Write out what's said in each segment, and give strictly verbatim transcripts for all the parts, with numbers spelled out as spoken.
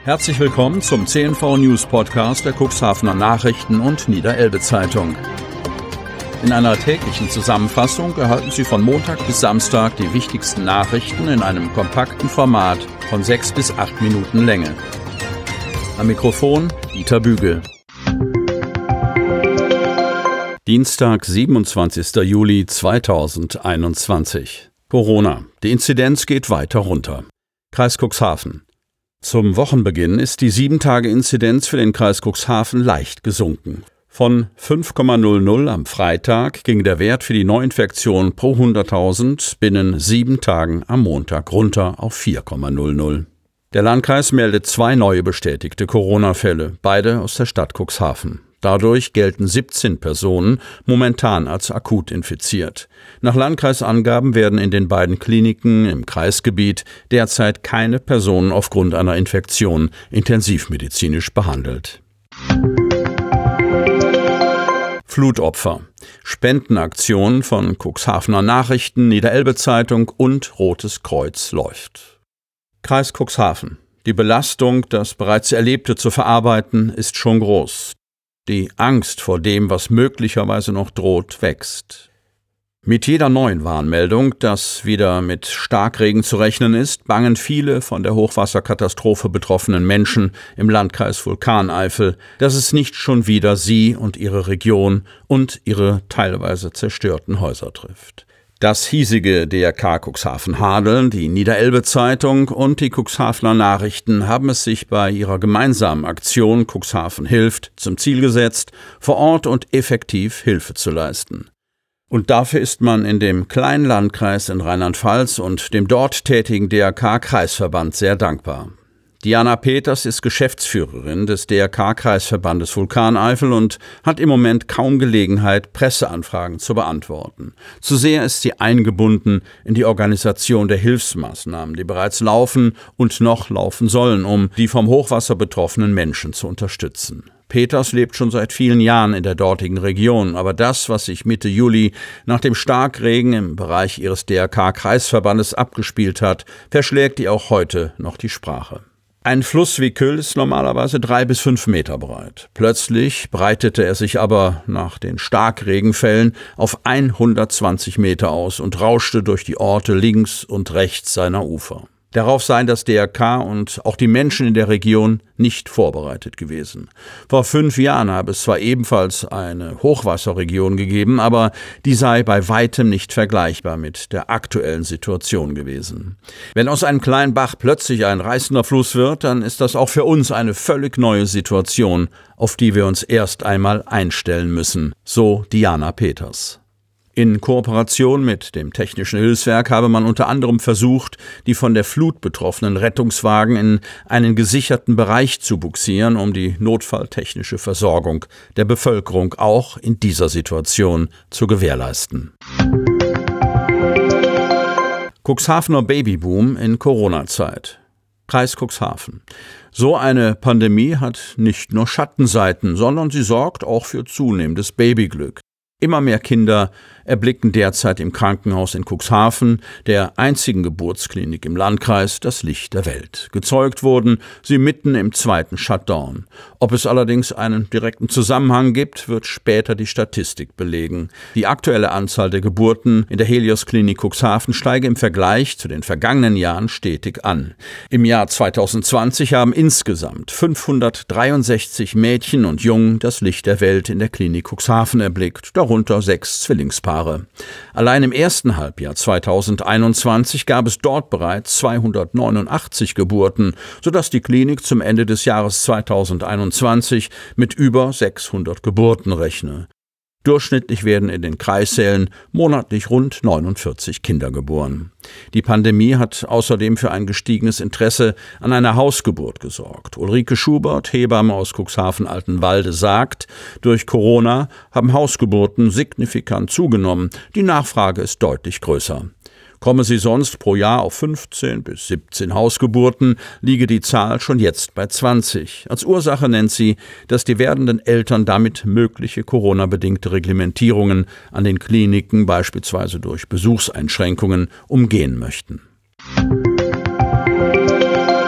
Herzlich willkommen zum C N V News Podcast der Cuxhavener Nachrichten und Niederelbe Zeitung. In einer täglichen Zusammenfassung erhalten Sie von Montag bis Samstag die wichtigsten Nachrichten in einem kompakten Format von sechs bis acht Minuten Länge. Am Mikrofon Dieter Bügel. Dienstag, siebenundzwanzigster Juli zweitausendeinundzwanzig. Corona. Die Inzidenz geht weiter runter. Kreis Cuxhaven. Zum Wochenbeginn ist die sieben Tage Inzidenz für den Kreis Cuxhaven leicht gesunken. Von fünf Komma null null am Freitag ging der Wert für die Neuinfektion pro hunderttausend binnen sieben Tagen am Montag runter auf vier Komma null null. Der Landkreis meldet zwei neue bestätigte Corona-Fälle, beide aus der Stadt Cuxhaven. Dadurch gelten siebzehn Personen momentan als akut infiziert. Nach Landkreisangaben werden in den beiden Kliniken im Kreisgebiet derzeit keine Personen aufgrund einer Infektion intensivmedizinisch behandelt. Flutopfer. Spendenaktion von Cuxhavener Nachrichten, Niederelbe Zeitung und Rotes Kreuz läuft. Kreis Cuxhaven. Die Belastung, das bereits Erlebte zu verarbeiten, ist schon groß. Die Angst vor dem, was möglicherweise noch droht, wächst. Mit jeder neuen Warnmeldung, dass wieder mit Starkregen zu rechnen ist, bangen viele von der Hochwasserkatastrophe betroffenen Menschen im Landkreis Vulkaneifel, dass es nicht schon wieder sie und ihre Region und ihre teilweise zerstörten Häuser trifft. Das hiesige D R K Cuxhaven Hadeln, die Niederelbe Zeitung und die Cuxhavener Nachrichten haben es sich bei ihrer gemeinsamen Aktion Cuxhaven hilft zum Ziel gesetzt, vor Ort und effektiv Hilfe zu leisten. Und dafür ist man in dem kleinen Landkreis in Rheinland-Pfalz und dem dort tätigen D R K-Kreisverband sehr dankbar. Diana Peters ist Geschäftsführerin des D R K-Kreisverbandes Vulkaneifel und hat im Moment kaum Gelegenheit, Presseanfragen zu beantworten. Zu sehr ist sie eingebunden in die Organisation der Hilfsmaßnahmen, die bereits laufen und noch laufen sollen, um die vom Hochwasser betroffenen Menschen zu unterstützen. Peters lebt schon seit vielen Jahren in der dortigen Region, aber das, was sich Mitte Juli nach dem Starkregen im Bereich ihres D R K-Kreisverbandes abgespielt hat, verschlägt ihr auch heute noch die Sprache. Ein Fluss wie Kyll ist normalerweise drei bis fünf Meter breit. Plötzlich breitete er sich aber nach den Starkregenfällen auf hundertzwanzig Meter aus und rauschte durch die Orte links und rechts seiner Ufer. Darauf seien das D R K und auch die Menschen in der Region nicht vorbereitet gewesen. Vor fünf Jahren habe es zwar ebenfalls eine Hochwasserregion gegeben, aber die sei bei weitem nicht vergleichbar mit der aktuellen Situation gewesen. Wenn aus einem kleinen Bach plötzlich ein reißender Fluss wird, dann ist das auch für uns eine völlig neue Situation, auf die wir uns erst einmal einstellen müssen, so Diana Peters. In Kooperation mit dem Technischen Hilfswerk habe man unter anderem versucht, die von der Flut betroffenen Rettungswagen in einen gesicherten Bereich zu bugsieren, um die notfalltechnische Versorgung der Bevölkerung auch in dieser Situation zu gewährleisten. Cuxhavener Babyboom in Corona-Zeit. Kreis Cuxhaven. So eine Pandemie hat nicht nur Schattenseiten, sondern sie sorgt auch für zunehmendes Babyglück. Immer mehr Kinder erblicken derzeit im Krankenhaus in Cuxhaven, der einzigen Geburtsklinik im Landkreis, das Licht der Welt. Gezeugt wurden sie mitten im zweiten Shutdown. Ob es allerdings einen direkten Zusammenhang gibt, wird später die Statistik belegen. Die aktuelle Anzahl der Geburten in der Helios-Klinik Cuxhaven steige im Vergleich zu den vergangenen Jahren stetig an. Im Jahr zweitausendzwanzig haben insgesamt fünfhundertdreiundsechzig Mädchen und Jungen das Licht der Welt in der Klinik Cuxhaven erblickt, darunter sechs Zwillingspaare. Allein im ersten Halbjahr zweitausendeinundzwanzig gab es dort bereits zweihundertneunundachtzig Geburten, sodass die Klinik zum Ende des Jahres zweitausendeinundzwanzig mit über sechshundert Geburten rechne. Durchschnittlich werden in den Kreissälen monatlich rund neunundvierzig Kinder geboren. Die Pandemie hat außerdem für ein gestiegenes Interesse an einer Hausgeburt gesorgt. Ulrike Schubert, Hebamme aus Cuxhaven-Altenwalde, sagt, durch Corona haben Hausgeburten signifikant zugenommen. Die Nachfrage ist deutlich größer. Komme sie sonst pro Jahr auf fünfzehn bis siebzehn Hausgeburten, liege die Zahl schon jetzt bei zwanzig. Als Ursache nennt sie, dass die werdenden Eltern damit mögliche Corona-bedingte Reglementierungen an den Kliniken, beispielsweise durch Besuchseinschränkungen, umgehen möchten.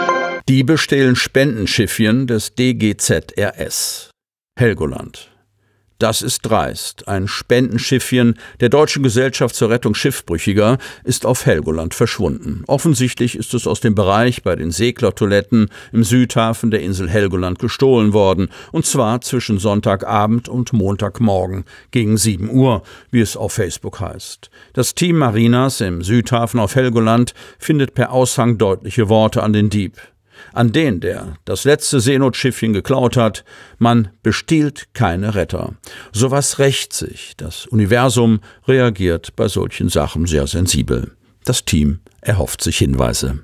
Diebe stehlen Spendenschiffchen des D G Z R S. Helgoland. Das ist dreist. Ein Spendenschiffchen der Deutschen Gesellschaft zur Rettung Schiffbrüchiger ist auf Helgoland verschwunden. Offensichtlich ist es aus dem Bereich bei den Seglertoiletten im Südhafen der Insel Helgoland gestohlen worden, und zwar zwischen Sonntagabend und Montagmorgen gegen sieben Uhr, wie es auf Facebook heißt. Das Team Marinas im Südhafen auf Helgoland findet per Aushang deutliche Worte an den Dieb. An den, der das letzte Seenotschiffchen geklaut hat: Man bestiehlt keine Retter. Sowas rächt sich. Das Universum reagiert bei solchen Sachen sehr sensibel. Das Team erhofft sich Hinweise.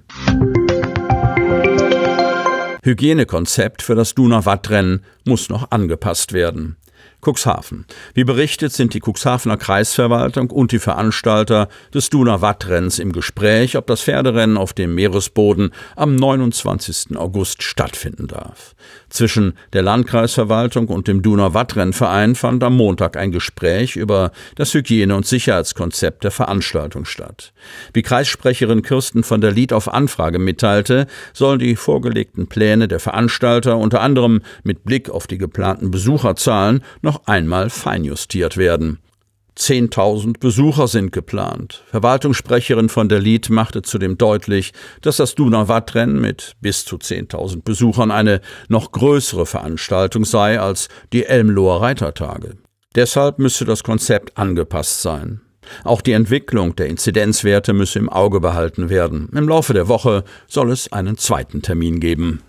Hygienekonzept für das Donau-Watt-Rennen muss noch angepasst werden. Cuxhaven. Wie berichtet, sind die Cuxhavener Kreisverwaltung und die Veranstalter des Donau-Watt-Rennens im Gespräch, ob das Pferderennen auf dem Meeresboden am neunundzwanzigsten August stattfinden darf. Zwischen der Landkreisverwaltung und dem Donau-Watt-Rennverein fand am Montag ein Gespräch über das Hygiene- und Sicherheitskonzept der Veranstaltung statt. Wie Kreissprecherin Kirsten von der Lied auf Anfrage mitteilte, sollen die vorgelegten Pläne der Veranstalter unter anderem mit Blick auf die geplanten Besucherzahlen noch einmal feinjustiert werden. zehntausend Besucher sind geplant. Verwaltungssprecherin von der Lied machte zudem deutlich, dass das Donau-Watt-Rennen mit bis zu zehntausend Besuchern eine noch größere Veranstaltung sei als die Elmloher Reitertage. Deshalb müsse das Konzept angepasst sein. Auch die Entwicklung der Inzidenzwerte müsse im Auge behalten werden. Im Laufe der Woche soll es einen zweiten Termin geben.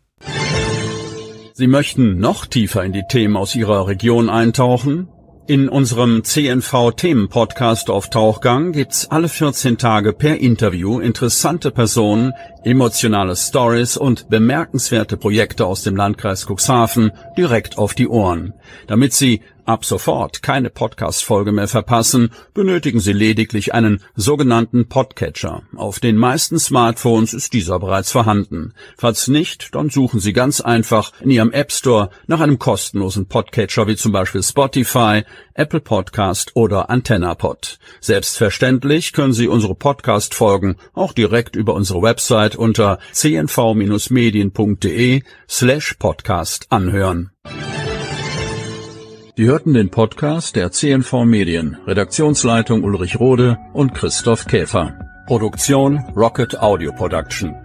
Sie möchten noch tiefer in die Themen aus Ihrer Region eintauchen? In unserem C N V-Themen-Podcast auf Tauchgang gibt's alle vierzehn Tage per Interview interessante Personen, emotionale Stories und bemerkenswerte Projekte aus dem Landkreis Cuxhaven direkt auf die Ohren. Damit Sie ab sofort keine Podcast-Folge mehr verpassen, benötigen Sie lediglich einen sogenannten Podcatcher. Auf den meisten Smartphones ist dieser bereits vorhanden. Falls nicht, dann suchen Sie ganz einfach in Ihrem App Store nach einem kostenlosen Podcatcher wie zum Beispiel Spotify, Apple Podcast oder AntennaPod. Selbstverständlich können Sie unsere Podcast-Folgen auch direkt über unsere Website unter c n v Bindestrich medien punkt d e slash podcast anhören. Sie hörten den Podcast der C N V Medien, Redaktionsleitung Ulrich Rode und Christoph Käfer. Produktion Rocket Audio Production.